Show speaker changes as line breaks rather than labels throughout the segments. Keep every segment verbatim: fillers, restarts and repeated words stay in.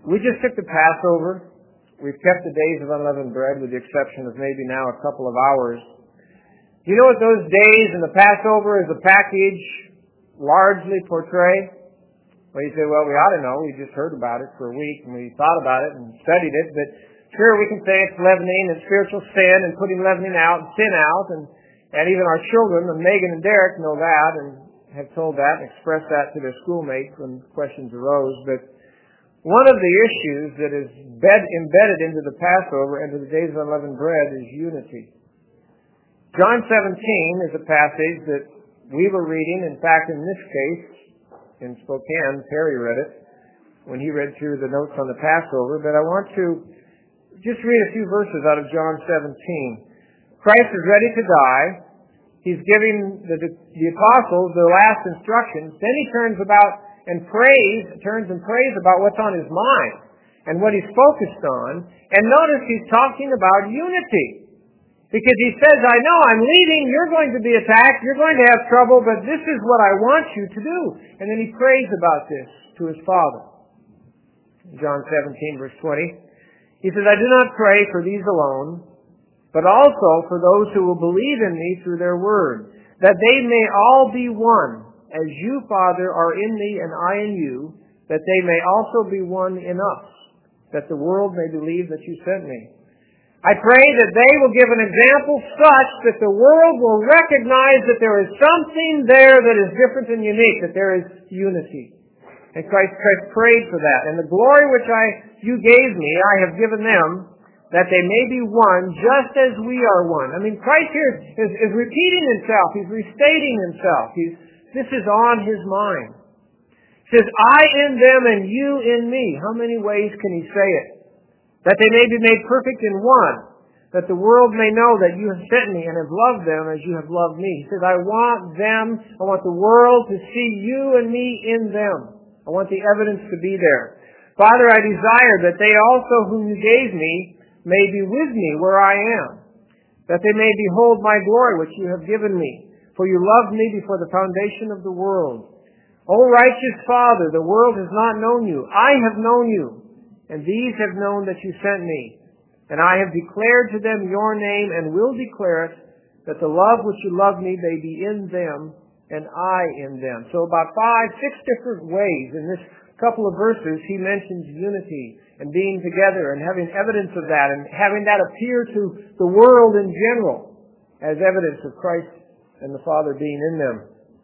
We just took the Passover. We've kept the days of unleavened bread with the exception of maybe now a couple of hours. You know what those days and the Passover as a package largely portray? Well, you say, well, we ought to know. We just heard about it for a week and we thought about it and studied it. But sure, we can say it's leavening and spiritual sin and putting leavening out and sin out. And, and even our children, and Megan and Derek, know that and have told that and expressed that to their schoolmates when questions arose. But one of the issues that is bed, embedded into the Passover and to the days of unleavened bread is unity. John seventeen is a passage that we were reading. In fact, in this case, in Spokane, Perry read it when he read through the notes on the Passover. But I want to just read a few verses out of John seventeen. Christ is ready to die. He's giving the, the apostles the last instructions. Then he turns about and prays, turns and prays about what's on his mind and what he's focused on. And notice he's talking about unity. Because he says, I know I'm leaving, you're going to be attacked, you're going to have trouble, but this is what I want you to do. And then he prays about this to his Father. John seventeen, verse twenty. He says, I do not pray for these alone, but also for those who will believe in me through their word, that they may all be one, as you, Father, are in me and I in you, that they may also be one in us, that the world may believe that you sent me. I pray that they will give an example such that the world will recognize that there is something there that is different and unique, that there is unity. And Christ, Christ prayed for that. And the glory which I you gave me, I have given them, that they may be one, just as we are one. I mean, Christ here is, is repeating himself. He's restating himself. He's, this is on his mind. He says, I in them and you in me. How many ways can he say it? That they may be made perfect in one, that the world may know that you have sent me and have loved them as you have loved me. He says, I want them, I want the world to see you and me in them. I want the evidence to be there. Father, I desire that they also whom you gave me may be with me where I am, that they may behold my glory which you have given me. For you loved me before the foundation of the world. O righteous Father, the world has not known you. I have known you. And these have known that you sent me. And I have declared to them your name and will declare it, that the love which you love me may be in them and I in them. So about five, six different ways in this couple of verses he mentions unity and being together and having evidence of that and having that appear to the world in general as evidence of Christ and the Father being in them.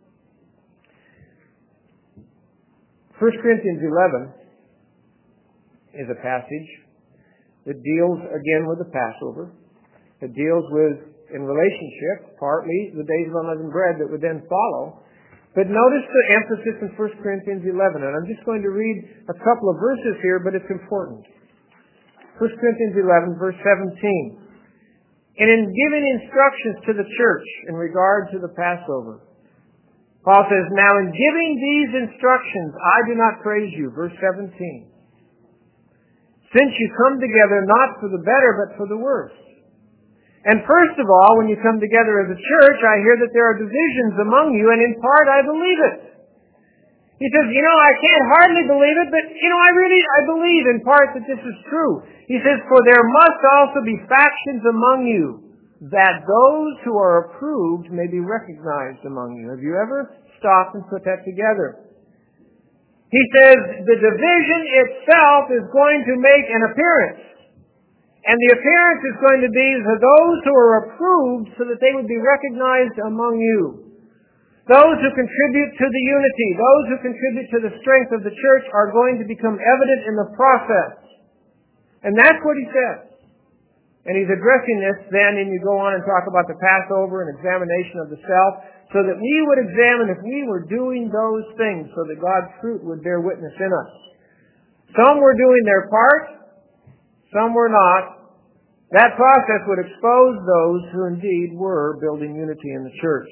First Corinthians eleven is a passage that deals again with the Passover. It deals with, in relationship, partly the days of unleavened bread that would then follow. But notice the emphasis in First Corinthians eleven, and I'm just going to read a couple of verses here, but it's important. First Corinthians eleven, verse seventeen. And in giving instructions to the church in regard to the Passover, Paul says, now in giving these instructions, I do not praise you. Verse seventeen. Since you come together not for the better, but for the worse. And first of all, when you come together as a church, I hear that there are divisions among you, and in part I believe it. He says, you know, I can't hardly believe it, but, you know, I really, I believe in part that this is true. He says, for there must also be factions among you, that those who are approved may be recognized among you. Have you ever stopped and put that together? He says the division itself is going to make an appearance. And the appearance is going to be for those who are approved so that they would be recognized among you. Those who contribute to the unity, those who contribute to the strength of the church are going to become evident in the process. And that's what he says. And he's addressing this then, and you go on and talk about the Passover and examination of the self, so that we would examine if we were doing those things so that God's fruit would bear witness in us. Some were doing their part, some were not. That process would expose those who indeed were building unity in the church.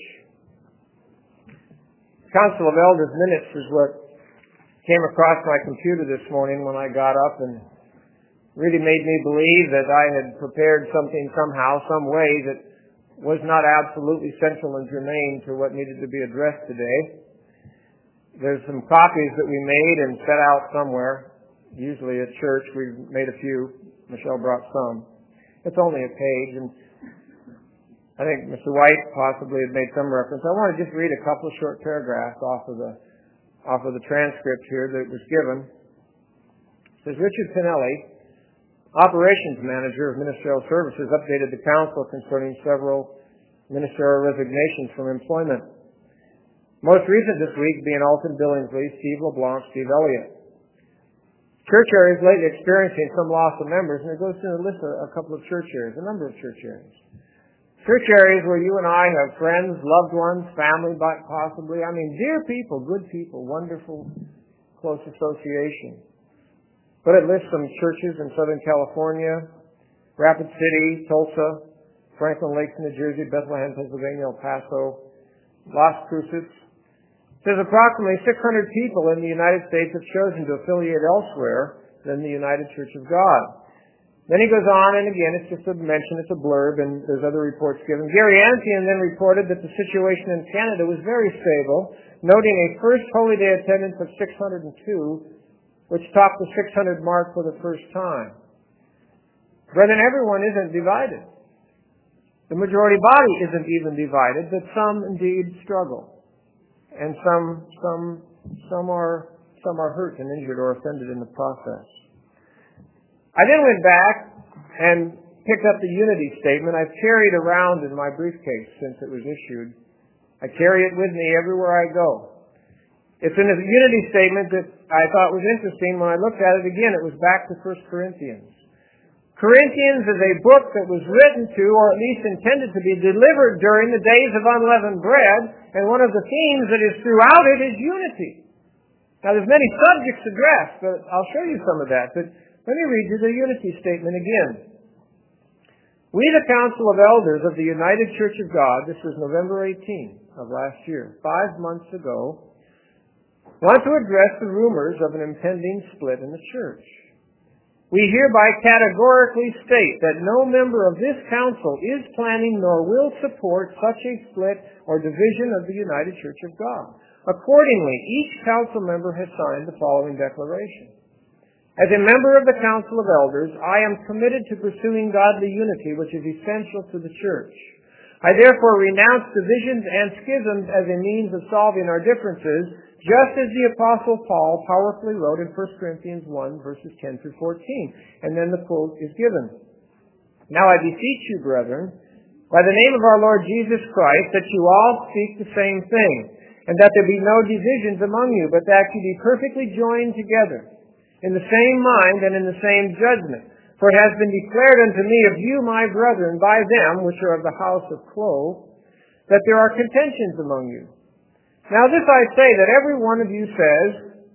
Council of Elders minutes is what came across my computer this morning when I got up, and really made me believe that I had prepared something somehow, some way that was not absolutely central and germane to what needed to be addressed today. There's some copies that we made and set out somewhere. Usually at church we've made a few. Michelle brought some. It's only a page, and I think Mister White possibly had made some reference. I want to just read a couple of short paragraphs off of the off of the transcript here that was given. It says, Richard Pinelli, Operations Manager of Ministerial Services, updated the Council concerning several ministerial resignations from employment. Most recent this week being Alton Billingsley, Steve LeBlanc, Steve Elliott. Church areas lately experiencing some loss of members, and it goes through a list of a couple of church areas, a number of church areas. Church areas where you and I have friends, loved ones, family, but possibly, I mean, dear people, good people, wonderful, close association. But it lists some churches in Southern California, Rapid City, Tulsa, Franklin Lakes, New Jersey, Bethlehem, Pennsylvania, El Paso, Las Cruces. It says approximately six hundred people in the United States have chosen to affiliate elsewhere than the United Church of God. Then he goes on, and again, it's just a mention, it's a blurb, and there's other reports given. Gary Antian then reported that the situation in Canada was very stable, noting a first Holy Day attendance of six hundred two, which topped the six hundred mark for the first time. Brethren, everyone isn't divided. The majority body isn't even divided, but some indeed struggle. And some, some, some are, some are hurt and injured or offended in the process. I then went back and picked up the unity statement I've carried around in my briefcase since it was issued. I carry it with me everywhere I go. It's in a unity statement that I thought was interesting. When I looked at it again, it was back to First Corinthians. Corinthians is a book that was written to, or at least intended to be delivered during the days of unleavened bread, and one of the themes that is throughout it is unity. Now, there's many subjects addressed, but I'll show you some of that. But let me read you the unity statement again. We, the Council of Elders of the United Church of God, this was November eighteenth of last year, five months ago, want to address the rumors of an impending split in the church. We hereby categorically state that no member of this council is planning nor will support such a split or division of the United Church of God. Accordingly, each council member has signed the following declaration. As a member of the Council of Elders, I am committed to pursuing godly unity, which is essential to the church. I therefore renounce divisions and schisms as a means of solving our differences, just as the Apostle Paul powerfully wrote in First Corinthians one, verses ten through fourteen. And then the quote is given. Now I beseech you, brethren, by the name of our Lord Jesus Christ, that you all speak the same thing, and that there be no divisions among you, but that you be perfectly joined together, in the same mind and in the same judgment. For it has been declared unto me of you, my brethren, by them which are of the house of Chloe, that there are contentions among you. Now this I say, that every one of you says,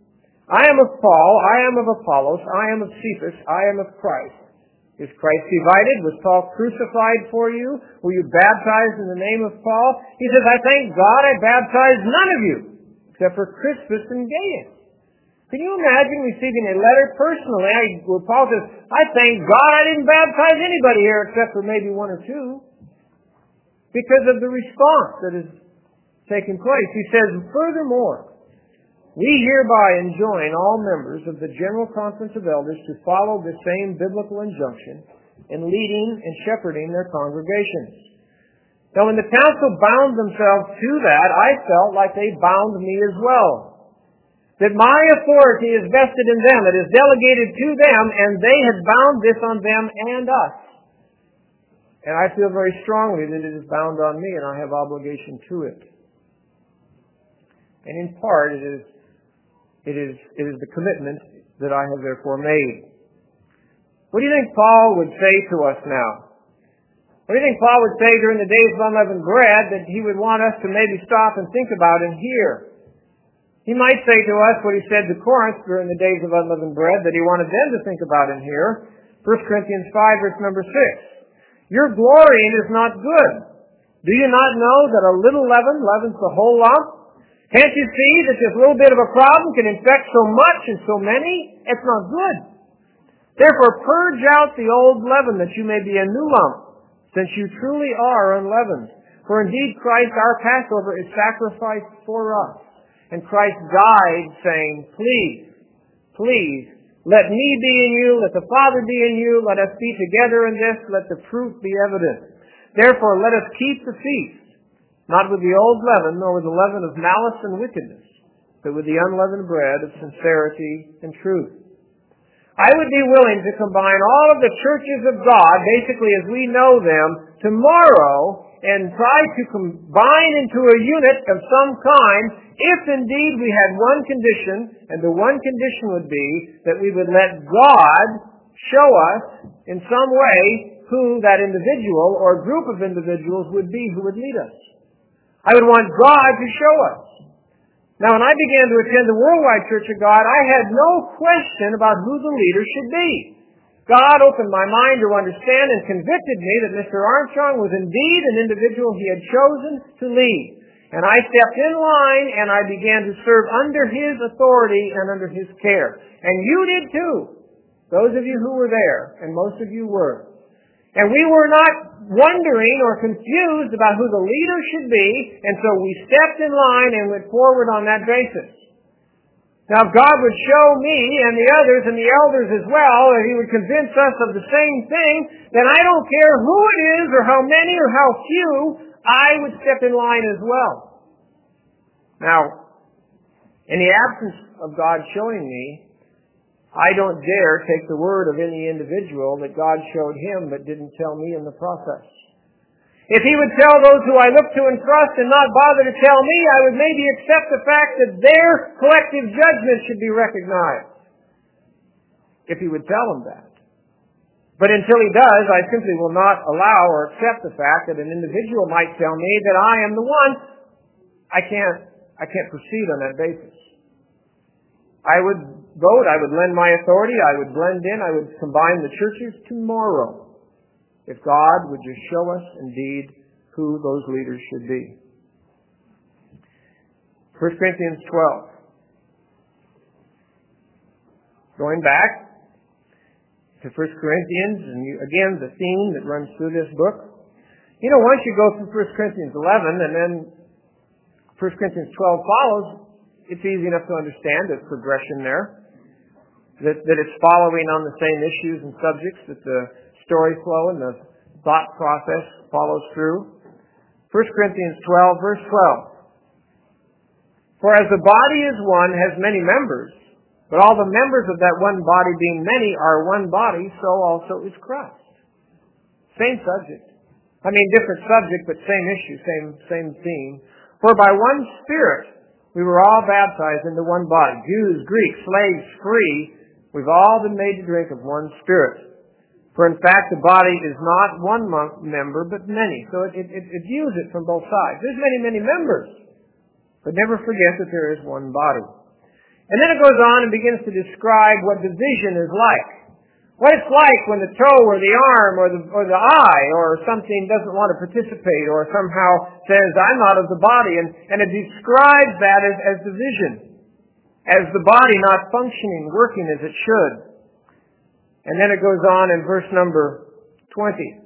I am of Paul, I am of Apollos, I am of Cephas, I am of Christ. Is Christ divided? Was Paul crucified for you? Were you baptized in the name of Paul? He says, I thank God I baptized none of you, except for Crispus and Gaius. Can you imagine receiving a letter personally where Paul says, I thank God I didn't baptize anybody here except for maybe one or two, because of the response that is taking place. He says, furthermore, we hereby enjoin all members of the General Conference of Elders to follow the same biblical injunction in leading and shepherding their congregations. Now, when the council bound themselves to that, I felt like they bound me as well. That my authority is vested in them, it is delegated to them, and they had bound this on them and us. And I feel very strongly that it is bound on me, and I have obligation to it. And in part, it is, it is, it is the commitment that I have therefore made. What do you think Paul would say to us now? What do you think Paul would say during the days of unleavened bread that he would want us to maybe stop and think about and hear? He might say to us what he said to Corinth during the days of unleavened bread that he wanted them to think about and hear. First Corinthians five, verse number six. Your glorying is not good. Do you not know that a little leaven leavens the whole lump? Can't you see that this little bit of a problem can infect so much and so many? It's not good. Therefore, purge out the old leaven that you may be a new lump, since you truly are unleavened. For indeed Christ our Passover is sacrificed for us. And Christ died saying, please, please Let me be in you, let the Father be in you, let us be together in this, let the fruit be evident. Therefore let us keep the feast, not with the old leaven, nor with the leaven of malice and wickedness, but with the unleavened bread of sincerity and truth. I would be willing to combine all of the churches of God, basically as we know them, tomorrow and try to combine into a unit of some kind if indeed we had one condition, and the one condition would be that we would let God show us in some way who that individual or group of individuals would be who would lead us. I would want God to show us. Now, when I began to attend the Worldwide Church of God, I had no question about who the leader should be. God opened my mind to understand and convicted me that Mister Armstrong was indeed an individual He had chosen to lead. And I stepped in line and I began to serve under His authority and under His care. And you did too. Those of you who were there, and most of you were. And we were not wondering or confused about who the leader should be, and so we stepped in line and went forward on that basis. Now, if God would show me and the others and the elders as well, that He would convince us of the same thing, then I don't care who it is or how many or how few, I would step in line as well. Now, in the absence of God showing me, I don't dare take the word of any individual that God showed him but didn't tell me in the process. If He would tell those who I look to and trust and not bother to tell me, I would maybe accept the fact that their collective judgment should be recognized. If He would tell them that. But until He does, I simply will not allow or accept the fact that an individual might tell me that I am the one. I can't, I can't proceed on that basis. I would vote, I would lend my authority, I would blend in, I would combine the churches tomorrow if God would just show us indeed who those leaders should be. First Corinthians twelve. Going back to First Corinthians, and you, again, the theme that runs through this book. You know, once you go through First Corinthians eleven and then First Corinthians twelve follows, it's easy enough to understand the progression there. That, that it's following on the same issues and subjects, that the story flow and the thought process follows through. First Corinthians twelve, verse twelve. For as the body is one, has many members, but all the members of that one body being many are one body, so also is Christ. Same subject. I mean, different subject, but same issue, same, same theme. For by one Spirit we were all baptized into one body. Jews, Greeks, slaves, free. We've all been made to drink of one Spirit. For in fact, the body is not one member, but many. So it, it, it views it from both sides. There's many, many members. But never forget that there is one body. And then it goes on and begins to describe what division is like. What it's like when the toe or the arm or the, or the eye or something doesn't want to participate or somehow says, I'm not of the body. And, and it describes that as, as division. As the body not functioning, working as it should. And then it goes on in verse number twenty.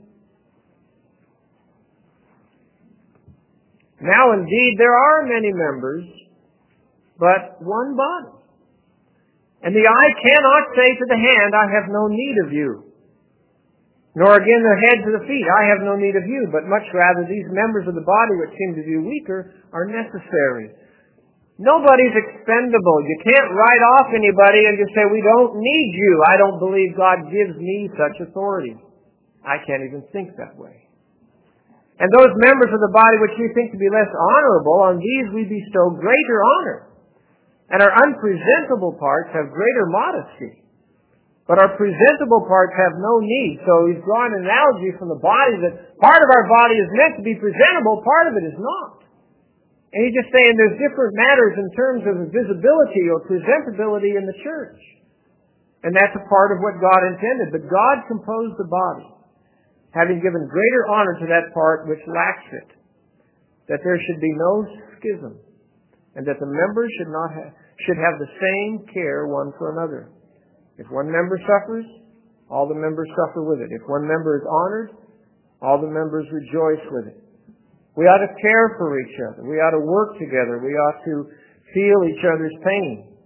Now indeed there are many members, but one body. And the eye cannot say to the hand, I have no need of you. Nor again the head to the feet, I have no need of you. But much rather these members of the body which seem to be weaker are necessary. Nobody's expendable. You can't write off anybody and just say, we don't need you. I don't believe God gives me such authority. I can't even think that way. And those members of the body which we think to be less honorable, on these we bestow greater honor. And our unpresentable parts have greater modesty. But our presentable parts have no need. So he's drawing an analogy from the body that part of our body is meant to be presentable, part of it is not. And he's just saying there's different matters in terms of visibility or presentability in the church. And that's a part of what God intended. But God composed the body, having given greater honor to that part which lacks it, that there should be no schism, and that the members should not have, should have the same care one for another. If one member suffers, all the members suffer with it. If one member is honored, all the members rejoice with it. We ought to care for each other. We ought to work together. We ought to feel each other's pain.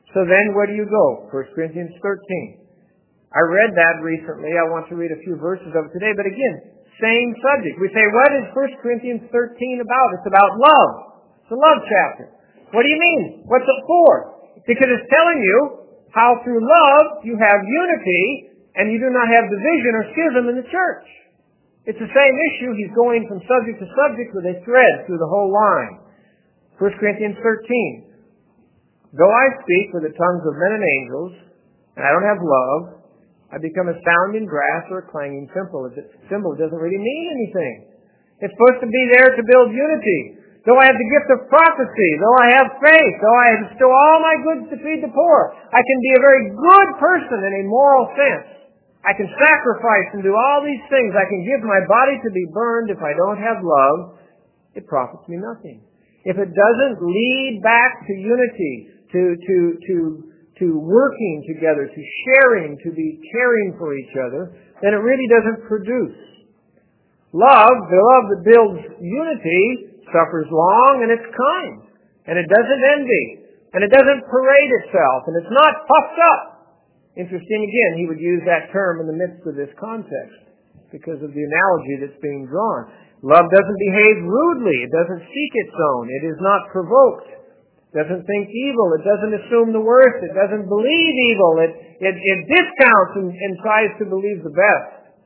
So then where do you go? First Corinthians thirteen. I read that recently. I want to read a few verses of it today. But again, same subject. We say, what is First Corinthians thirteen about? It's about love. It's a love chapter. What do you mean? What's it for? Because it's telling you how through love you have unity and you do not have division or schism in the church. It's the same issue. He's going from subject to subject with a thread through the whole line. First Corinthians thirteen. Though I speak with the tongues of men and angels, and I don't have love, I become a sounding brass or a clanging cymbal. It doesn't really mean anything. It's supposed to be there to build unity. Though I have the gift of prophecy, though I have faith, though I bestow all my goods to feed the poor, I can be a very good person in a moral sense. I can sacrifice and do all these things. I can give my body to be burned. If I don't have love, it profits me nothing. If it doesn't lead back to unity, to, to, to, to working together, to sharing, to be caring for each other, then it really doesn't produce. Love, the love that builds unity, suffers long and it's kind. And it doesn't envy. And it doesn't parade itself. And it's not puffed up. Interesting again, he would use that term in the midst of this context because of the analogy that's being drawn. Love doesn't behave rudely. It doesn't seek its own. It is not provoked. It doesn't think evil. It doesn't assume the worst. It doesn't believe evil. It, it, it discounts and, and tries to believe the best.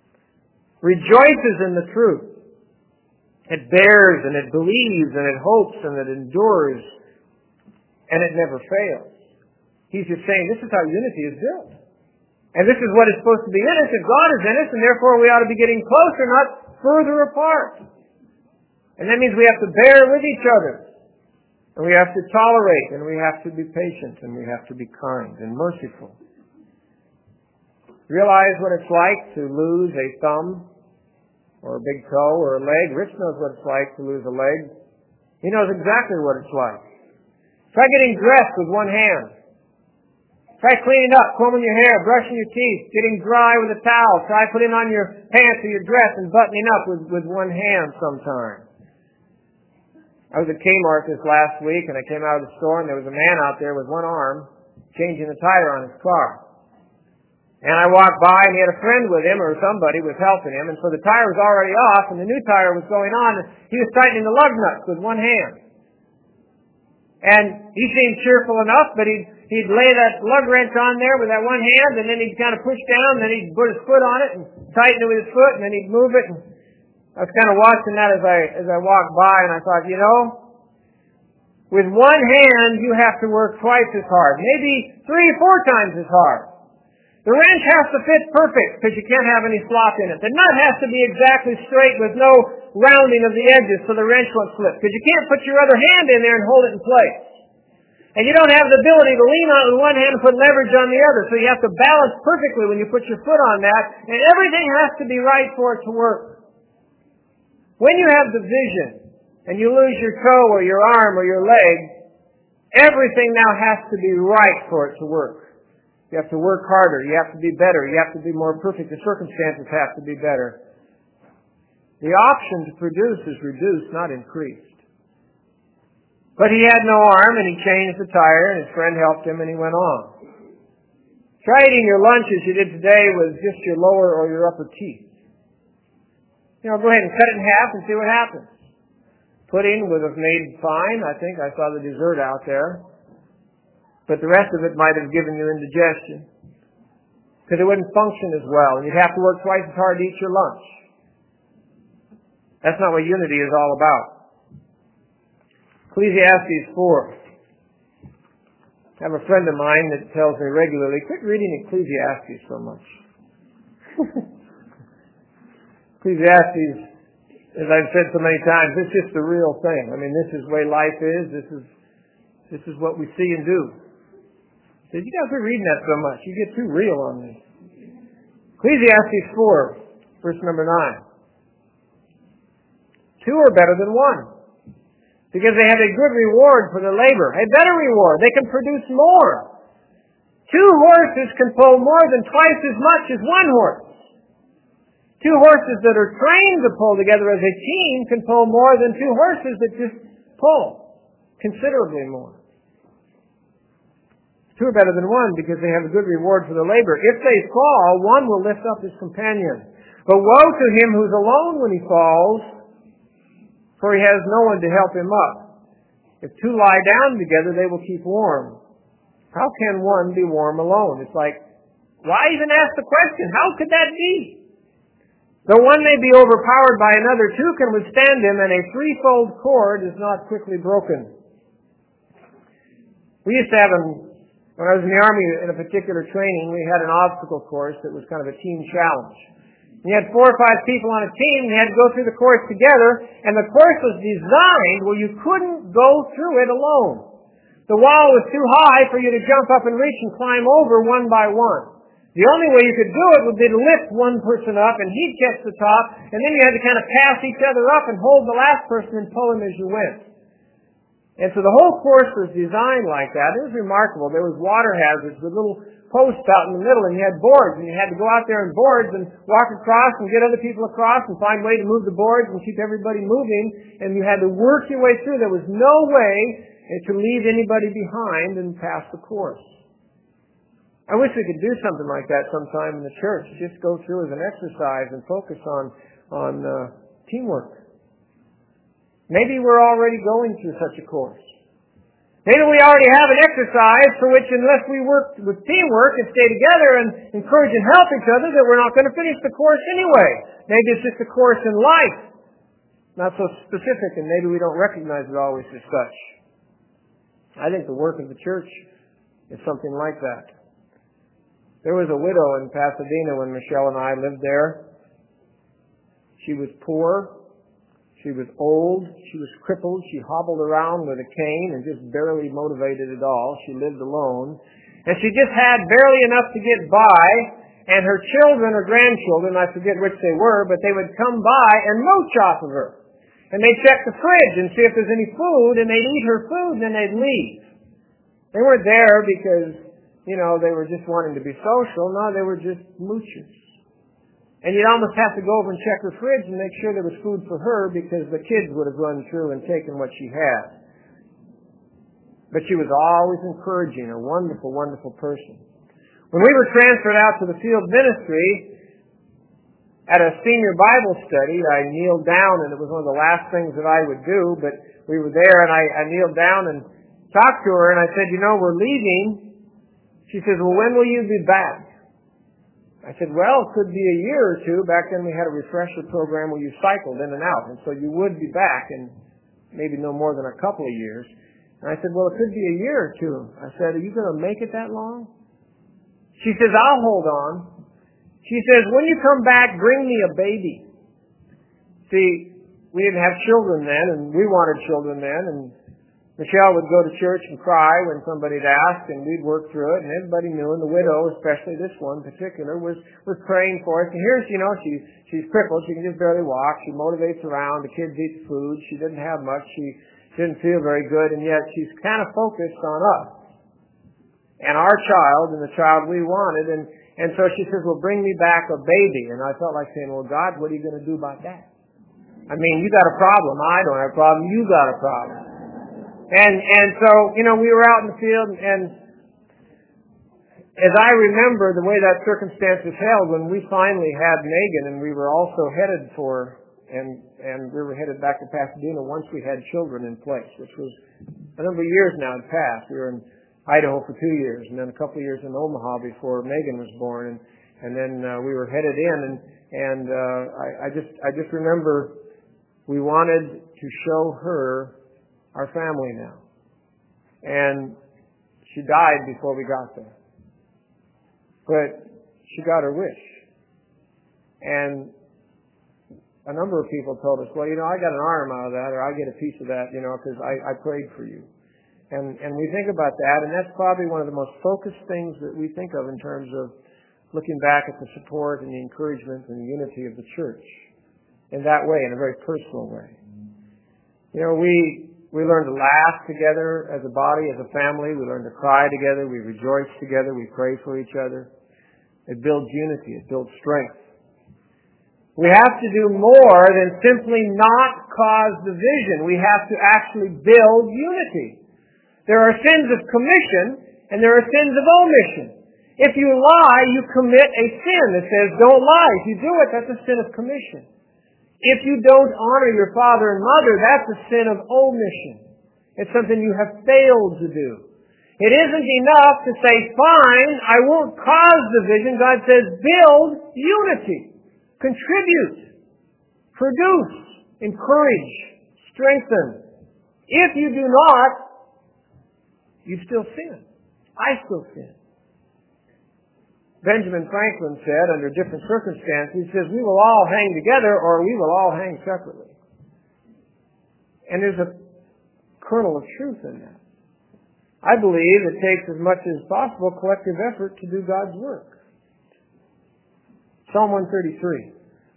Rejoices in the truth. It bears and it believes and it hopes and it endures. And it never fails. He's just saying this is how unity is built. And this is what is supposed to be in us if God is in us, and therefore we ought to be getting closer, not further apart. And that means we have to bear with each other. And we have to tolerate, and we have to be patient, and we have to be kind and merciful. Realize what it's like to lose a thumb or a big toe or a leg. Rich knows what it's like to lose a leg. He knows exactly what it's like. Try getting dressed with one hand. Try cleaning up, combing your hair, brushing your teeth, getting dry with a towel. Try putting on your pants or your dress and buttoning up with, with one hand sometime. I was at Kmart this last week and I came out of the store and there was a man out there with one arm changing the tire on his car. And I walked by and he had a friend with him or somebody was helping him, and so the tire was already off and the new tire was going on and he was tightening the lug nuts with one hand. And he seemed cheerful enough, but he'd, he'd lay that lug wrench on there with that one hand, and then he'd kind of push down, and then he'd put his foot on it and tighten it with his foot, and then he'd move it. And I was kind of watching that as I as I walked by, and I thought, you know, with one hand you have to work twice as hard, maybe three or four times as hard. The wrench has to fit perfect because you can't have any slop in it. The nut has to be exactly straight with no rounding of the edges so the wrench won't slip, because you can't put your other hand in there and hold it in place. And you don't have the ability to lean on with one hand and put leverage on the other, so you have to balance perfectly when you put your foot on that, and everything has to be right for it to work. When you have division and you lose your toe or your arm or your leg, everything now has to be right for it to work. You have to work harder. You have to be better. You have to be more perfect. The circumstances have to be better. The option to produce is reduced, not increased. But he had no arm, and he changed the tire, and his friend helped him, and he went on. Try eating your lunch as you did today with just your lower or your upper teeth. You know, go ahead and cut it in half and see what happens. Pudding would have made fine. I think I saw the dessert out there. But the rest of it might have given you indigestion, because it wouldn't function as well, and you'd have to work twice as hard to eat your lunch. That's not what unity is all about. Ecclesiastes four. I have a friend of mine that tells me regularly, quit reading Ecclesiastes so much. Ecclesiastes, as I've said so many times, it's just the real thing. I mean, this is the way life is. This is this is what we see and do. He said, you guys are reading that so much. You get too real on this. Ecclesiastes four, verse number nine. Two are better than one, because they have a good reward for their labor. A better reward. They can produce more. Two horses can pull more than twice as much as one horse. Two horses that are trained to pull together as a team can pull more than two horses that just pull considerably more. Two are better than one because they have a good reward for their labor. If they fall, one will lift up his companion. But woe to him who's alone when he falls, for he has no one to help him up. If two lie down together, they will keep warm. How can one be warm alone? It's like, why even ask the question? How could that be? Though one may be overpowered by another, two can withstand him, and a threefold cord is not quickly broken. We used to have, an, when I was in the Army in a particular training, we had an obstacle course that was kind of a team challenge. You had four or five people on a team, and you had to go through the course together, and the course was designed where you couldn't go through it alone. The wall was too high for you to jump up and reach and climb over one by one. The only way you could do it would be to lift one person up, and he'd catch the top, and then you had to kind of pass each other up and hold the last person and pull him as you went. And so the whole course was designed like that. It was remarkable. There was water hazards with little posts out in the middle, and you had boards, and you had to go out there in boards and walk across and get other people across and find a way to move the boards and keep everybody moving, and you had to work your way through. There was no way to leave anybody behind and pass the course. I wish we could do something like that sometime in the church. Just go through as an exercise and focus on, on uh, teamwork. Maybe we're already going through such a course. Maybe we already have an exercise for which, unless we work with teamwork and stay together and encourage and help each other, that we're not going to finish the course anyway. Maybe it's just a course in life. Not so specific, and maybe we don't recognize it always as such. I think the work of the church is something like that. There was a widow in Pasadena when Michelle and I lived there. She was poor. She was old. She was crippled. She hobbled around with a cane and just barely motivated at all. She lived alone. And she just had barely enough to get by. And her children or grandchildren, I forget which they were, but they would come by and mooch off of her. And they'd check the fridge and see if there's any food, and they'd eat her food, and then they'd leave. They weren't there because, you know, they were just wanting to be social. No, they were just moochers. And you'd almost have to go over and check her fridge and make sure there was food for her because the kids would have run through and taken what she had. But she was always encouraging, a wonderful, wonderful person. When we were transferred out to the field ministry, at a senior Bible study, I kneeled down, and it was one of the last things that I would do, but we were there, and I, I kneeled down and talked to her, and I said, you know, we're leaving. She says, well, when will you be back? I said, well, it could be a year or two. Back then we had a refresher program where you cycled in and out, and so you would be back in maybe no more than a couple of years. And I said, well, it could be a year or two. I said, are you going to make it that long? She says, I'll hold on. She says, when you come back, bring me a baby. See, we didn't have children then, and we wanted children then, and Michelle would go to church and cry when somebody'd ask, and we'd work through it, and everybody knew, and the widow, especially this one in particular, was, was praying for us. And here's, you know, she, she's crippled, she can just barely walk, she motivates around, the kids eat food, she didn't have much, she didn't feel very good, and yet she's kind of focused on us. And our child, and the child we wanted, and, and so she says, well, bring me back a baby. And I felt like saying, well, God, what are you going to do about that? I mean, you got a problem, I don't have a problem, you got a problem. And, and so, you know, we were out in the field, and as I remember the way that circumstance was held, when we finally had Megan, and we were also headed for, and, and we were headed back to Pasadena once we had children in place, which was a number of years now had passed. We were in Idaho for two years, and then a couple of years in Omaha before Megan was born, and, and then uh, we were headed in, and, and uh, I, I just, I just remember we wanted to show her our family now. And she died before we got there. But she got her wish. And a number of people told us, well, you know, I got an arm out of that, or I get a piece of that, you know, because I, I prayed for you. And, and we think about that, and that's probably one of the most focused things that we think of in terms of looking back at the support and the encouragement and the unity of the church in that way, in a very personal way. You know, we We learn to laugh together as a body, as a family. We learn to cry together. We rejoice together. We pray for each other. It builds unity. It builds strength. We have to do more than simply not cause division. We have to actually build unity. There are sins of commission, And there are sins of omission. If you lie, you commit a sin that says don't lie. If you do it, that's a sin of commission. If you don't honor your father and mother, that's a sin of omission. It's something you have failed to do. It isn't enough to say, fine, I won't cause division. God says, build unity. Contribute. Produce. Encourage. Strengthen. If you do not, you still sin. I still sin. Benjamin Franklin said, under different circumstances, he says, we will all hang together or we will all hang separately. And there's a kernel of truth in that. I believe it takes as much as possible collective effort to do God's work. Psalm one thirty-three.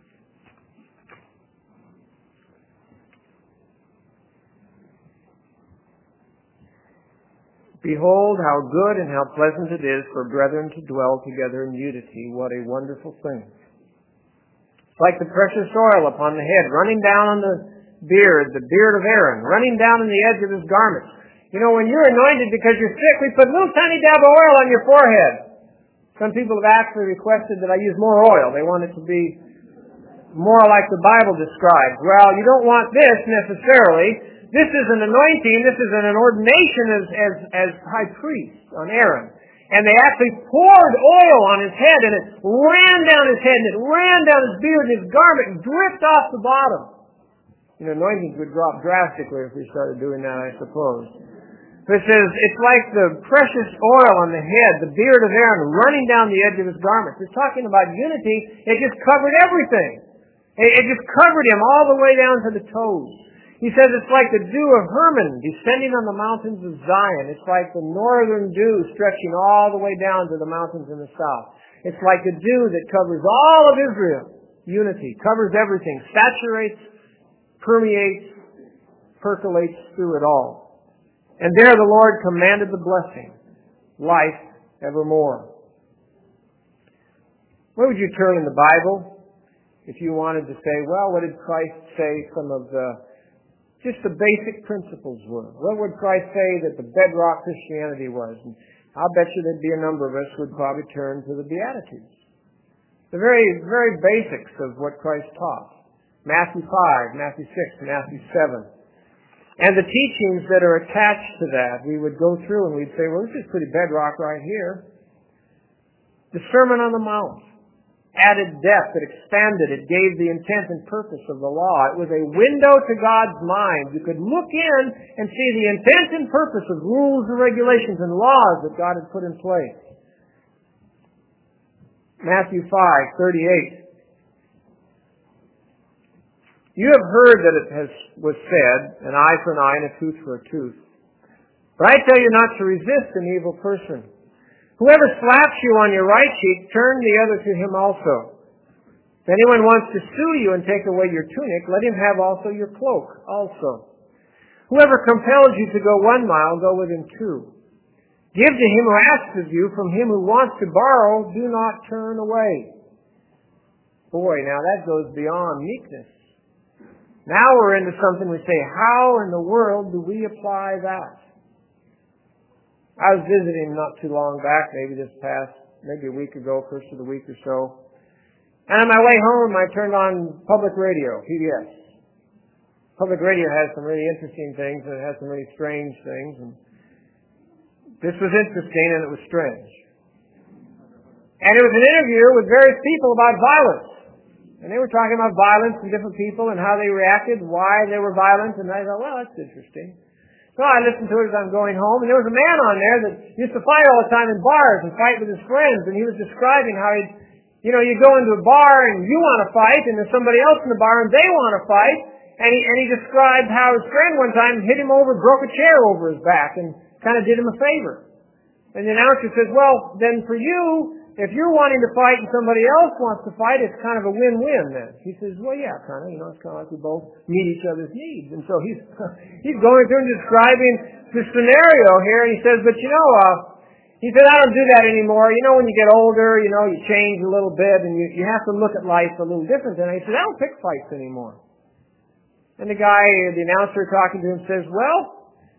Behold, how good and how pleasant it is for brethren to dwell together in unity. What a wonderful thing. It's like the precious oil upon the head, running down on the beard, the beard of Aaron, running down on the edge of his garment. You know, when you're anointed because you're sick, we put a little tiny dab of oil on your forehead. Some people have actually requested that I use more oil. They want it to be more like the Bible describes. Well, you don't want this necessarily. This is an anointing. This is an ordination as, as, as high priest on Aaron. And they actually poured oil on his head, and it ran down his head, and it ran down his beard and his garment, and dripped off the bottom. You know, anointings would drop drastically if we started doing that, I suppose. But it says, it's like the precious oil on the head, the beard of Aaron, running down the edge of his garment. It's talking about unity. It just covered everything. It, it just covered him all the way down to the toes. He says it's like the dew of Hermon descending on the mountains of Zion. It's like the northern dew stretching all the way down to the mountains in the south. It's like the dew that covers all of Israel. Unity. Covers everything. Saturates, permeates, percolates through it all. And there the Lord commanded the blessing. Life evermore. Where would you turn in the Bible if you wanted to say, well, what did Christ say some of the just the basic principles were? What would Christ say that the bedrock Christianity was? And I'll bet you there'd be a number of us who would probably turn to the Beatitudes. The very, very basics of what Christ taught. Matthew five, Matthew six, Matthew seven. And the teachings that are attached to that, we would go through and we'd say, well, this is pretty bedrock right here. The Sermon on the Mount added depth, it expanded, it gave the intent and purpose of the law. It was a window to God's mind. You could look in and see the intent and purpose of rules and regulations and laws that God had put in place. Matthew five, thirty-eight. You have heard that it has was said, an eye for an eye and a tooth for a tooth. But I tell you not to resist an evil person. Whoever slaps you on your right cheek, turn the other to him also. If anyone wants to sue you and take away your tunic, let him have also your cloak also. Whoever compels you to go one mile, go with him two. Give to him who asks of you, from him who wants to borrow, do not turn away. Boy, now that goes beyond meekness. Now we're into something we say, how in the world do we apply that? I was visiting not too long back, maybe this past, maybe a week ago, first of the week or so. And on my way home, I turned on public radio, P B S. Public radio has some really interesting things, and it has some really strange things. And this was interesting, and it was strange. And it was an interview with various people about violence. And they were talking about violence and different people and how they reacted, why they were violent. And I thought, well, that's interesting. So I listened to it as I'm going home. And there was a man on there that used to fight all the time in bars and fight with his friends. And he was describing how he'd, you know, you go into a bar and you want to fight, and there's somebody else in the bar and they want to fight. And he, and he described how his friend one time hit him over, broke a chair over his back, and kind of did him a favor. And the announcer says, well, then for you, if you're wanting to fight and somebody else wants to fight, it's kind of a win-win then. He says, well, yeah, kind of. You know, it's kind of like we both meet each other's needs. And so he's he's going through and describing the scenario here. And he says, but you know, uh, he said, I don't do that anymore. You know, when you get older, you know, you change a little bit and you, you have to look at life a little different. And he said, I don't pick fights anymore. And the guy, the announcer talking to him says, well,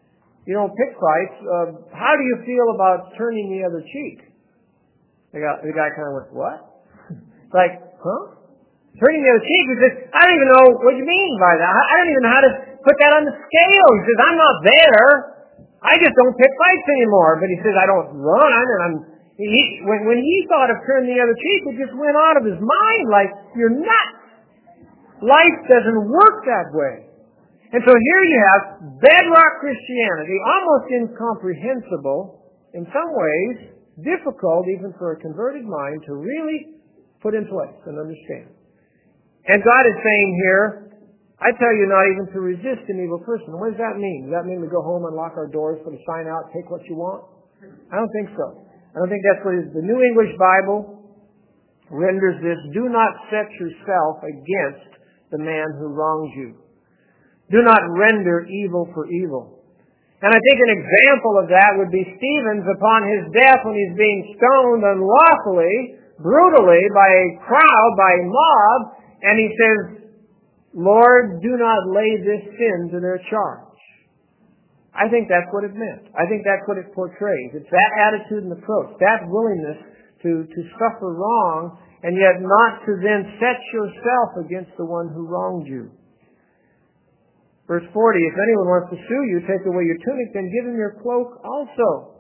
you don't pick fights. Uh, how do you feel about turning the other cheek? The guy, the guy kind of went, what? Like, huh? Turning the other cheek? He says, I don't even know what you mean by that. I don't even know how to put that on the scale. He says, I'm not there. I just don't pick fights anymore. But he says, I don't run, and I'm... He, when, when he thought of turning the other cheek, it just went out of his mind like, you're nuts. Life doesn't work that way. And so here you have bedrock Christianity, almost incomprehensible, in some ways, difficult even for a converted mind to really put in place and understand. And God is saying here, I tell you not even to resist an evil person. What does that mean? Does that mean we go home and lock our doors, put a sign out, take what you want? I don't think so. I don't think that's what it is. The New English Bible renders this, do not set yourself against the man who wrongs you. Do not render evil for evil. And I think an example of that would be Stephen's upon his death when he's being stoned unlawfully, brutally, by a crowd, by a mob, and he says, Lord, do not lay this sin to their charge. I think that's what it meant. I think that's what it portrays. It's that attitude and approach, that willingness to, to suffer wrong, and yet not to then set yourself against the one who wronged you. Verse forty, if anyone wants to sue you, take away your tunic, then give him your cloak also.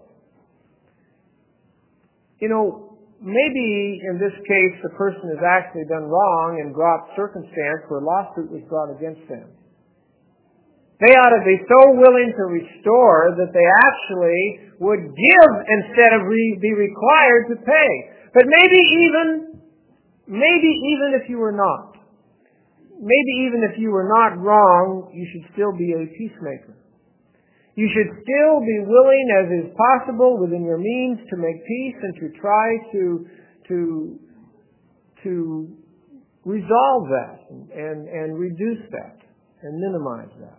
You know, maybe in this case the person has actually done wrong and brought circumstance where a lawsuit was brought against them. They ought to be so willing to restore that they actually would give instead of re- be required to pay. But maybe even, maybe even if you were not, maybe even if you were not wrong, you should still be a peacemaker. You should still be willing, as is possible within your means, to make peace and to try to to to resolve that and, and, and reduce that and minimize that.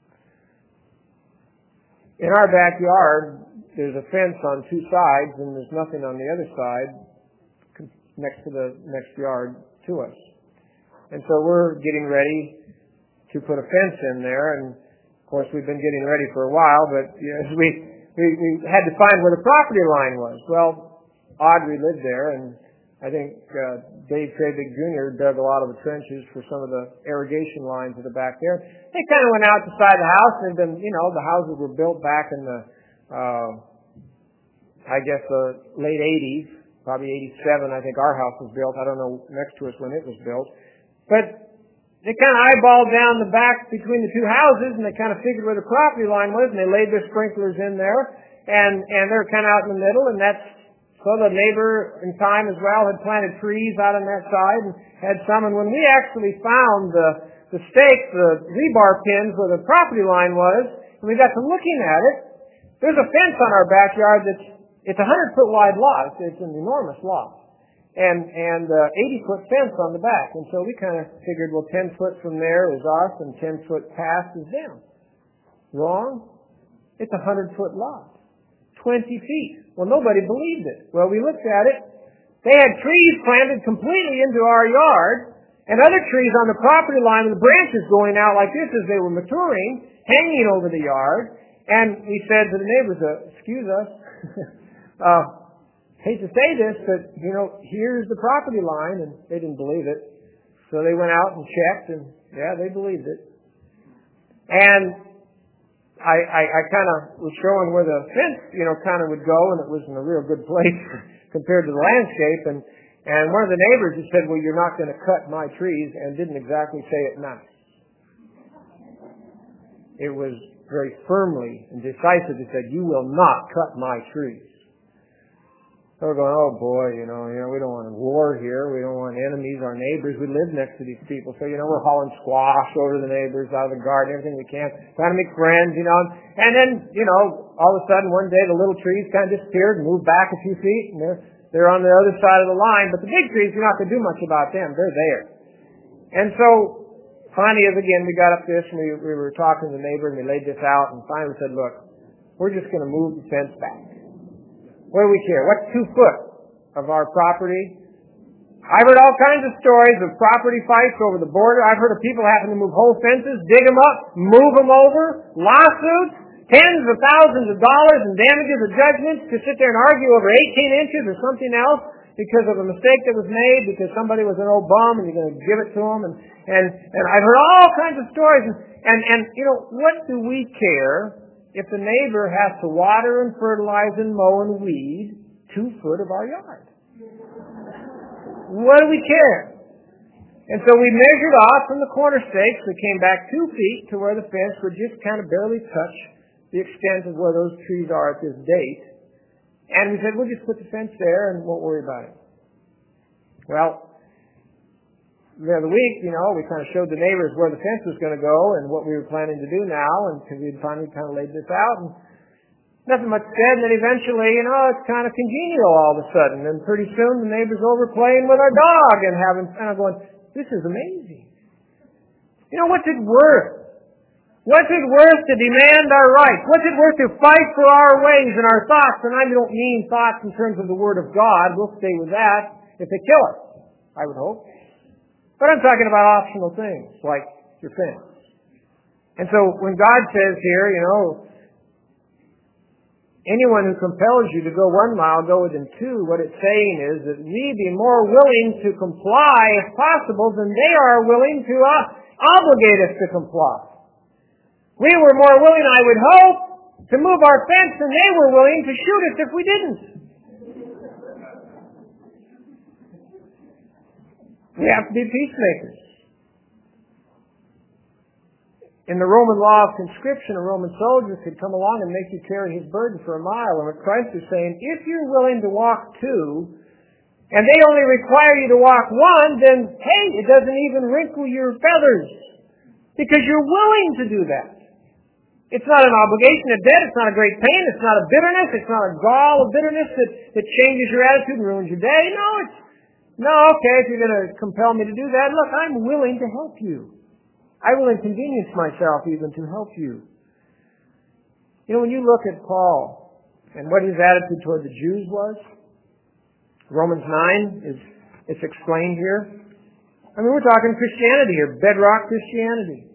In our backyard, there's a fence on two sides, and there's nothing on the other side next to the next yard to us. And so we're getting ready to put a fence in there, and of course we've been getting ready for a while, but you know, we, we we had to find where the property line was. Well, Audrey lived there, and I think uh, Dave Trabig Junior dug a lot of the trenches for some of the irrigation lines at the back there. They kind of went out beside the house, and then, you know, the houses were built back in the, uh, I guess, the late eighties, probably eighty-seven. I think our house was built. I don't know next to us when it was built. But they kind of eyeballed down the back between the two houses, and they kind of figured where the property line was, and they laid their sprinklers in there, and, and they're kind of out in the middle, and that's so the neighbor in time as well had planted trees out on that side and had some. And when we actually found the, the stakes, the rebar pins where the property line was, and we got to looking at it, there's a fence on our backyard that's, it's a hundred foot wide lot. It's an enormous lot. And, and, uh, eighty foot fence on the back. And so we kind of figured, well, ten foot from there is us and ten foot past is them. Wrong. It's a hundred foot lot. twenty feet. Well, nobody believed it. Well, we looked at it. They had trees planted completely into our yard, and other trees on the property line with the branches going out like this as they were maturing, hanging over the yard. And we said to the neighbors, uh, excuse us, uh, hate to say this, but, you know, here's the property line, and they didn't believe it. So they went out and checked, and, yeah, they believed it. And I, I, I kind of was showing where the fence, you know, kind of would go, and it was in a real good place compared to the landscape. And, and one of the neighbors just said, well, you're not going to cut my trees, and didn't exactly say it nice. It was very firmly and decisive. It said, you will not cut my trees. So we're going, oh boy, you know, you know, we don't want a war here. We don't want enemies, our neighbors. We live next to these people. So, you know, we're hauling squash over to the neighbors, out of the garden, everything we can, trying to make friends, you know. And then, you know, all of a sudden one day the little trees kind of disappeared and moved back a few feet, and they're, they're on the other side of the line. But the big trees, you're not going to do much about them. They're there. And so, finally, as again, we got up this, and we, we were talking to the neighbor, and we laid this out, and finally said, look, we're just going to move the fence back. What do we care? What's two foot of our property? I've heard all kinds of stories of property fights over the border. I've heard of people having to move whole fences, dig them up, move them over, lawsuits. tens of thousands of dollars in damages or judgments to sit there and argue over eighteen inches or something else because of a mistake that was made, because somebody was an old bum and you're going to give it to them. And, and, and I've heard all kinds of stories. And, and, and, you know, what do we care if the neighbor has to water and fertilize and mow and weed two foot of our yard? What do we care? And so we measured off from the corner stakes. We came back two feet to where the fence would just kind of barely touch the extent of where those trees are at this date. And we said, we'll just put the fence there and won't worry about it. Well, the other week, you know, we kind of showed the neighbors where the fence was going to go and what we were planning to do now, and because we had finally kind of laid this out, and nothing much said, and then eventually, you know, it's kind of congenial all of a sudden, and pretty soon the neighbor's over playing with our dog and having, and I'm going, this is amazing. You know, what's it worth? What's it worth to demand our rights? What's it worth to fight for our ways and our thoughts? And I don't mean thoughts in terms of the Word of God. We'll stay with that if they kill us, I would hope. But I'm talking about optional things, like your fence. And so when God says here, you know, anyone who compels you to go one mile, go with him two, what it's saying is that we be more willing to comply, if possible, than they are willing to uh, obligate us to comply. We were more willing, I would hope, to move our fence than they were willing to shoot us if we didn't. We have to be peacemakers. In the Roman law of conscription, a Roman soldier could come along and make you carry his burden for a mile. And what Christ is saying, if you're willing to walk two, and they only require you to walk one, then, hey, it doesn't even wrinkle your feathers. Because you're willing to do that. It's not an obligation of debt. It's not a great pain. It's not a bitterness. It's not a gall of bitterness that, that changes your attitude and ruins your day. No, it's, no, okay, if you're going to compel me to do that, look, I'm willing to help you. I will inconvenience myself even to help you. You know, when you look at Paul and what his attitude toward the Jews was, Romans nine is, it's explained here. I mean, we're talking Christianity here, bedrock Christianity.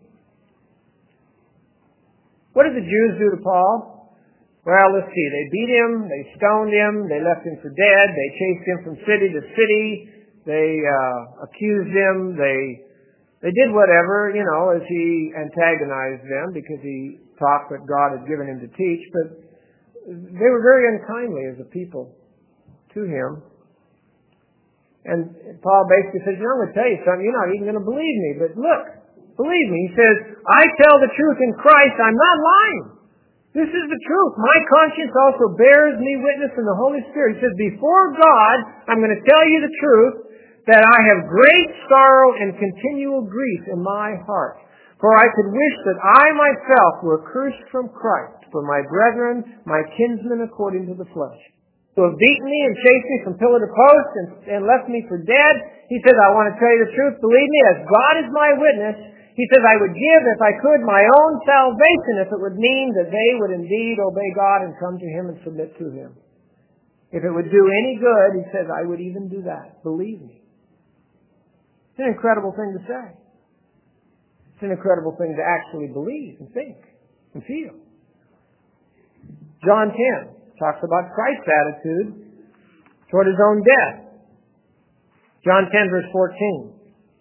What did the Jews do to Paul? Well, let's see. They beat him. They stoned him. They left him for dead. They chased him from city to city. They uh, accused him. They they did whatever, you know, as he antagonized them because he taught what God had given him to teach. But they were very unkindly as a people to him. And Paul basically says, you know, I'm going to tell you something. You're not even going to believe me. But look. Believe me, he says, I tell the truth in Christ, I'm not lying. This is the truth. My conscience also bears me witness in the Holy Spirit. He says, before God, I'm going to tell you the truth, that I have great sorrow and continual grief in my heart. For I could wish that I myself were cursed from Christ for my brethren, my kinsmen according to the flesh, who have beaten me and chased me from pillar to post and, and left me for dead. He says, I want to tell you the truth. Believe me, as God is my witness, he says, I would give, if I could, my own salvation if it would mean that they would indeed obey God and come to Him and submit to Him. If it would do any good, he says, I would even do that. Believe me. It's an incredible thing to say. It's an incredible thing to actually believe and think and feel. John ten talks about Christ's attitude toward His own death. John ten, verse fourteen.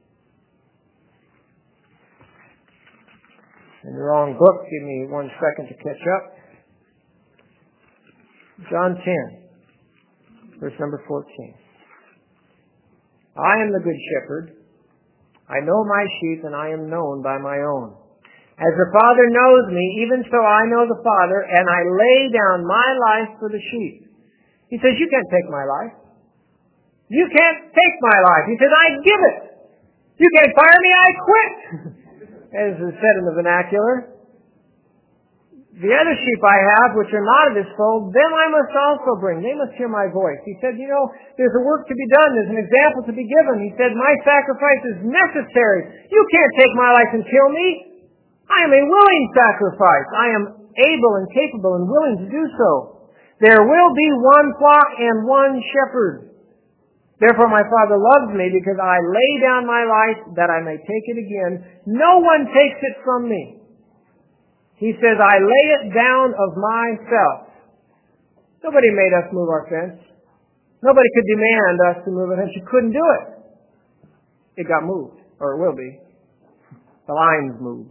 In the wrong book, give me one second to catch up. John ten, verse number fourteen. I am the good shepherd. I know my sheep, and I am known by my own. As the Father knows me, even so I know the Father, and I lay down my life for the sheep. He says, you can't take my life. You can't take my life. He says, I give it. You can't fire me, I quit. As is said in the vernacular. The other sheep I have, which are not of this fold, them I must also bring. They must hear my voice. He said, you know, there's a work to be done. There's an example to be given. He said, my sacrifice is necessary. You can't take my life and kill me. I am a willing sacrifice. I am able and capable and willing to do so. There will be one flock and one shepherd. Therefore my Father loves me because I lay down my life that I may take it again. No one takes it from me. He says, I lay it down of myself. Nobody made us move our fence. Nobody could demand us to move a fence. You couldn't do it. It got moved, or it will be. The line's moved.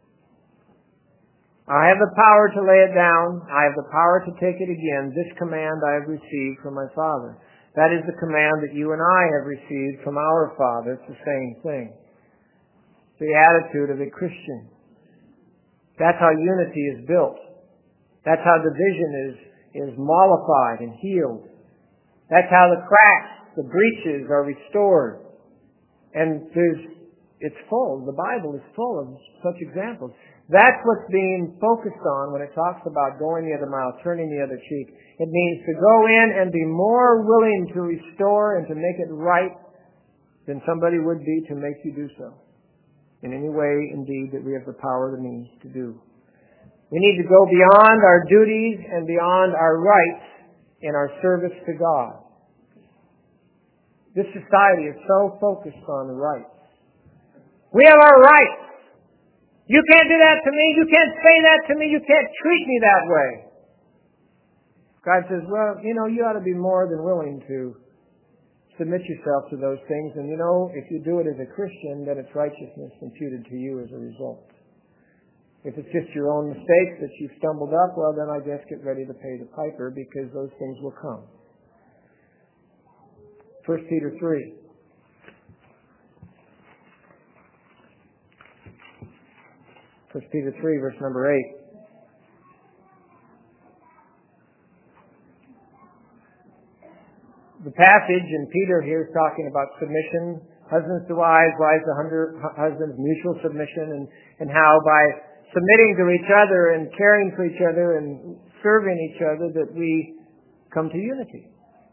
I have the power to lay it down. I have the power to take it again. This command I have received from my Father. That is the command that you and I have received from our Father. It's the same thing. The attitude of a Christian. That's how unity is built. That's how division is, is mollified and healed. That's how the cracks, the breaches are restored. And there's, it's full. The Bible is full of such examples. That's what's being focused on when it talks about going the other mile, turning the other cheek. It means to go in and be more willing to restore and to make it right than somebody would be to make you do so. In any way, indeed, that we have the power, the means to do. We need to go beyond our duties and beyond our rights in our service to God. This society is so focused on the rights. We have our rights. You can't do that to me. You can't say that to me. You can't treat me that way. God says, well, you know, you ought to be more than willing to submit yourself to those things. And, you know, if you do it as a Christian, then it's righteousness imputed to you as a result. If it's just your own mistakes that you've stumbled up, well, then I guess get ready to pay the piper, because those things will come. First Peter three. First Peter three, verse number eight. The passage, and Peter here is talking about submission, husbands to wives, wives to husbands, mutual submission, and, and how by submitting to each other and caring for each other and serving each other that we come to unity.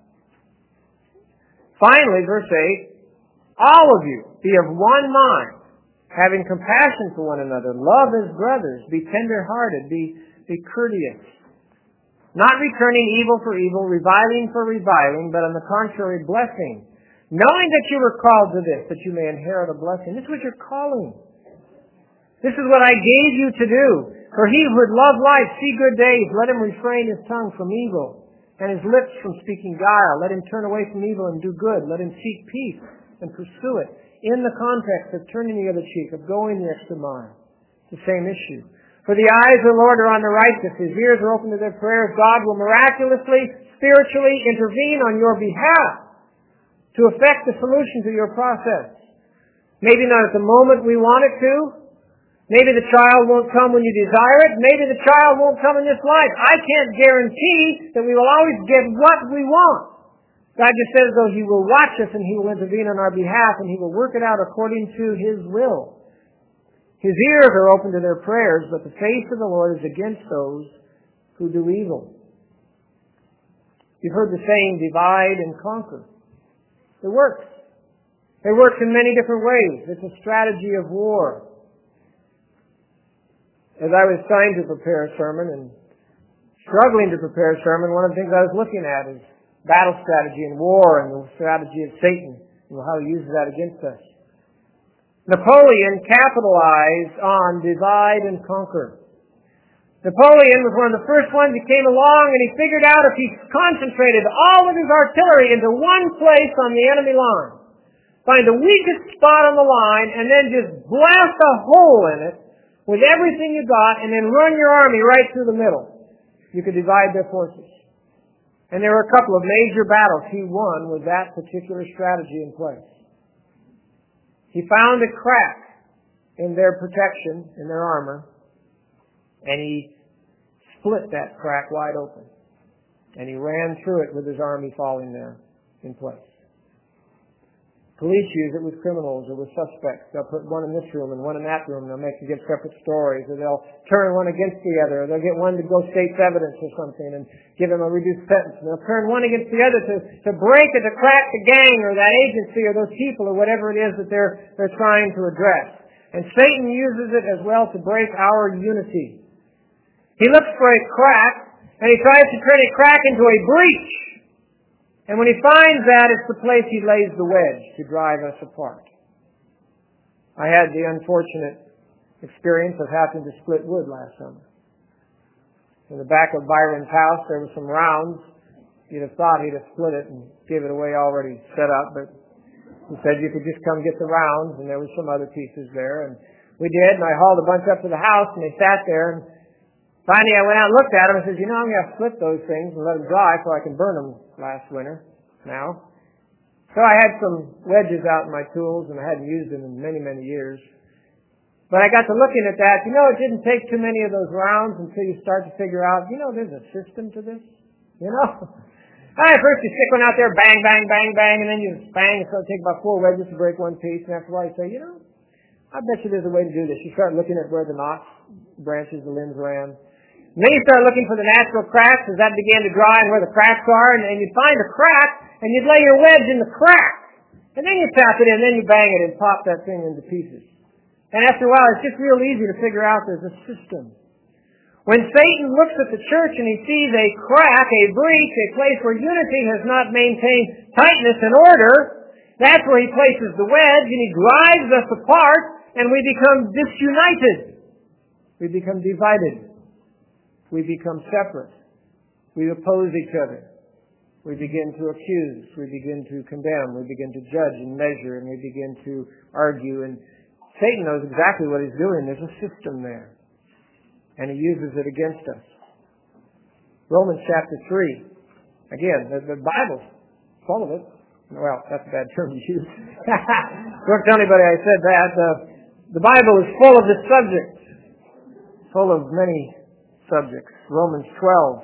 Finally, verse eight, all of you be of one mind, having compassion for one another, love as brothers, be tender-hearted, be, be courteous, not returning evil for evil, reviling for reviling, but on the contrary, blessing, knowing that you were called to this, that you may inherit a blessing. This was your calling. This is what I gave you to do. For he who would love life, see good days, let him refrain his tongue from evil, and his lips from speaking guile. Let him turn away from evil and do good. Let him seek peace and pursue it. In the context of turning the other cheek, of going the extra mile. It's the same issue. For the eyes of the Lord are on the righteous. His ears are open to their prayers. God will miraculously, spiritually intervene on your behalf to effect the solution to your process. Maybe not at the moment we want it to. Maybe the child won't come when you desire it. Maybe the child won't come in this life. I can't guarantee that we will always get what we want. God just says, though, He will watch us and He will intervene on our behalf and He will work it out according to His will. His ears are open to their prayers, but the face of the Lord is against those who do evil. You've heard the saying, divide and conquer. It works. It works in many different ways. It's a strategy of war. As I was trying to prepare a sermon and struggling to prepare a sermon, one of the things I was looking at is battle strategy in war and the strategy of Satan and how he uses that against us. Napoleon capitalized on divide and conquer. Napoleon was one of the first ones. He came along and he figured out if he concentrated all of his artillery into one place on the enemy line, find the weakest spot on the line and then just blast a hole in it with everything you got and then run your army right through the middle, you could divide their forces. And there were a couple of major battles he won with that particular strategy in place. He found a crack in their protection, in their armor, and he split that crack wide open. And he ran through it with his army falling there in place. Police use it with criminals or with suspects. They'll put one in this room and one in that room. They'll make them give separate stories. Or they'll turn one against the other. Or they'll get one to go state's evidence or something and give them a reduced sentence. And they'll turn one against the other to, to break or to crack the gang or that agency or those people or whatever it is that they're, they're trying to address. And Satan uses it as well to break our unity. He looks for a crack and he tries to turn a crack into a breach. And when he finds that, it's the place he lays the wedge to drive us apart. I had the unfortunate experience of having to split wood last summer. In the back of Byron's house, there were some rounds. You'd have thought he'd have split it and gave it away already set up, but he said you could just come get the rounds, and there were some other pieces there. And we did, and I hauled a bunch up to the house, and they sat there. And finally, I went out and looked at them and said, you know, I'm going to split those things and let them dry so I can burn them last winter now. So I had some wedges out in my tools, and I hadn't used them in many, many years. But I got to looking at that. You know, it didn't take too many of those rounds until you start to figure out, you know, there's a system to this. You know? All right, first you stick one out there, bang, bang, bang, bang, and then you bang. So it'll take about four wedges to break one piece. And after a while you say, you know, I bet you there's a way to do this. You start looking at where the knots, branches, the limbs ran. And then you start looking for the natural cracks as that began to dry and where the cracks are. And, and you'd find a crack, and you'd lay your wedge in the crack. And then you tap it in, and then you bang it and pop that thing into pieces. And after a while, it's just real easy to figure out there's a system. When Satan looks at the church and he sees a crack, a breach, a place where unity has not maintained tightness and order, that's where he places the wedge, and he drives us apart, and we become disunited. We become divided. We become separate. We oppose each other. We begin to accuse. We begin to condemn. We begin to judge and measure, and we begin to argue. And Satan knows exactly what he's doing. There's a system there. And he uses it against us. Romans chapter three. Again, the, the Bible's full of it. Well, that's a bad term to use. Don't tell anybody I said that. Uh, the Bible is full of this subject. Full of many subjects. Romans twelve.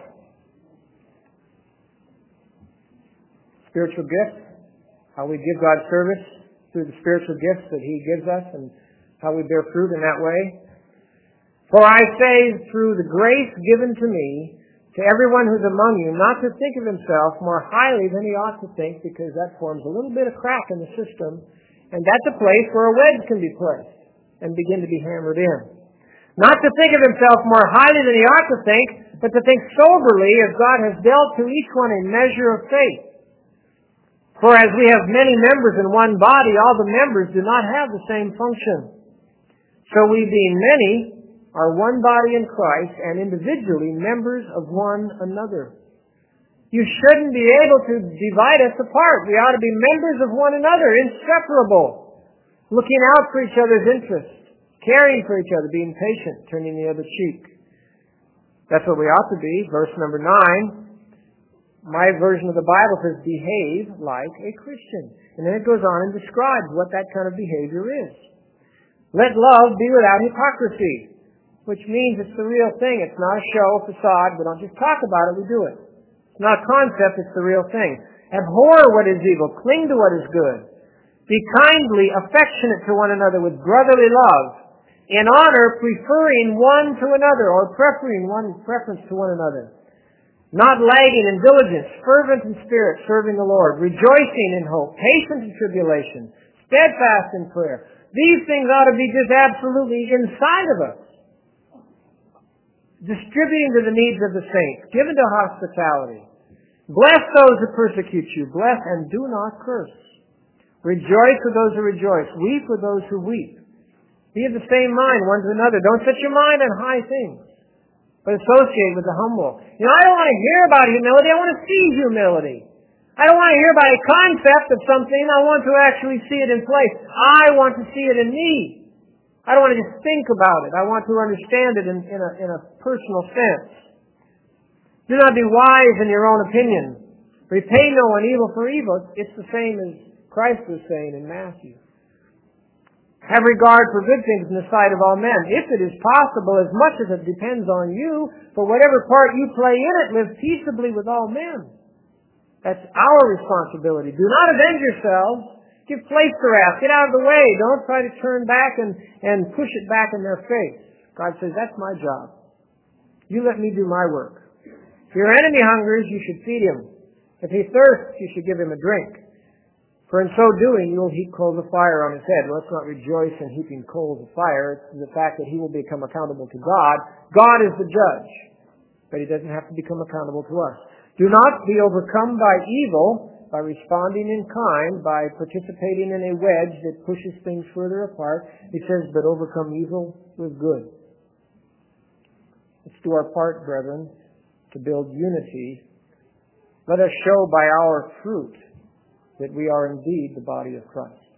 Spiritual gifts. How we give God service through the spiritual gifts that he gives us and how we bear fruit in that way. For I say, through the grace given to me, to everyone who's among you, not to think of himself more highly than he ought to think, because that forms a little bit of crack in the system, and that's a place where a wedge can be placed and begin to be hammered in. Not to think of himself more highly than he ought to think, but to think soberly as God has dealt to each one a measure of faith. For as we have many members in one body, all the members do not have the same function. So we, being many, are one body in Christ and individually members of one another. You shouldn't be able to divide us apart. We ought to be members of one another, inseparable, looking out for each other's interests, caring for each other, being patient, turning the other cheek. That's what we ought to be. Verse number nine. My version of the Bible says, behave like a Christian. And then it goes on and describes what that kind of behavior is. Let love be without hypocrisy, which means it's the real thing. It's not a show, a facade. We don't just talk about it, we do it. It's not a concept, it's the real thing. Abhor what is evil, cling to what is good. Be kindly affectionate to one another with brotherly love, in honor preferring one to another, or preferring one preference to one another. Not lagging in diligence, fervent in spirit, serving the Lord, rejoicing in hope, patient in tribulation, steadfast in prayer. These things ought to be just absolutely inside of us. Distributing to the needs of the saints, given to hospitality. Bless those who persecute you, bless and do not curse. Rejoice with those who rejoice, weep with those who weep. Be of the same mind one to another. Don't set your mind on high things, but associate with the humble. You know, I don't want to hear about humility, I want to see humility. I don't want to hear about a concept of something, I want to actually see it in place. I want to see it in me. I don't want to just think about it. I want to understand it in, in, a, in a personal sense. Do not be wise in your own opinion. Repay no one evil for evil. It's the same as Christ was saying in Matthew. Have regard for good things in the sight of all men. If it is possible, as much as it depends on you, for whatever part you play in it, live peaceably with all men. That's our responsibility. Do not avenge yourselves. Give place to wrath. Get out of the way. Don't try to turn back and, and push it back in their face. God says, that's my job. You let me do my work. If your enemy hungers, you should feed him. If he thirsts, you should give him a drink. For in so doing, you will heap coals of fire on his head. Let's not rejoice in heaping coals of fire. It's the fact that he will become accountable to God. God is the judge, but he doesn't have to become accountable to us. Do not be overcome by evil, by responding in kind, by participating in a wedge that pushes things further apart. He says, but overcome evil with good. Let's do our part, brethren, to build unity. Let us show by our fruit that we are indeed the body of Christ.